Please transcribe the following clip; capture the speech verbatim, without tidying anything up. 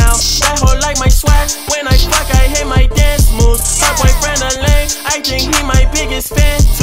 now. That hoe like my swag. When I fuck, I hit my dance moves. My boyfriend a lame, I think he my biggest fan.